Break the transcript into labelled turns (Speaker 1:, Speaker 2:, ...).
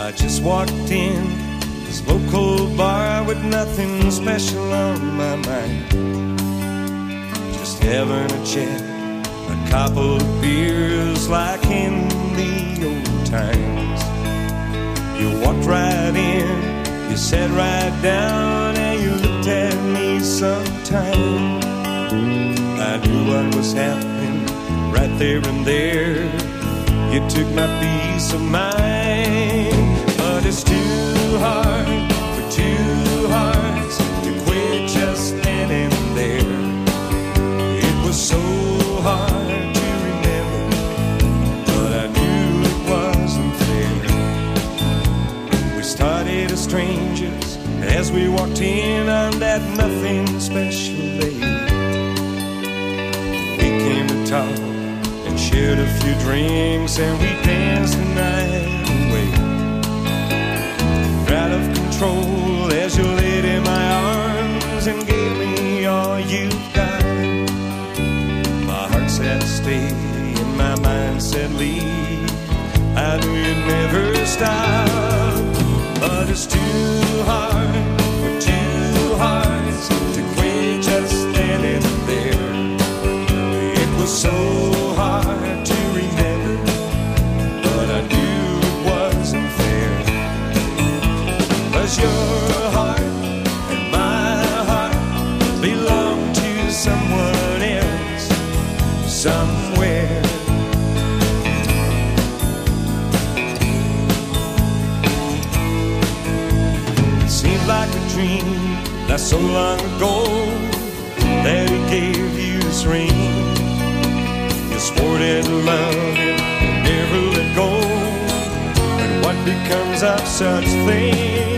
Speaker 1: I just walked in this local bar with nothing special on my mind. Just having a chat, a couple of beers like in the old times. You walked right in, you sat right down, and you looked at me sometime. I knew what was happening right there and there. You took my peace of mind. But it's too hard for two hearts to quit just standing there. It was so hard to remember, but I knew it wasn't fair. We started as strangers as we walked in on that nothing special day. We came to talk and shared a few drinks, and we danced the night away. Out of control as you laid in my arms and gave me all you've got. My heart said stay and my mind said leave. I knew you'd never stop. But it's too hard for two hearts to quit just standing there. It was so hard to remember, but I knew it wasn't fair. 'Cause your heart and my heart belong to someone else somewhere. It seemed like a dream not so long ago that he gave you this ring. You swore that love and never let go. And what becomes of such things?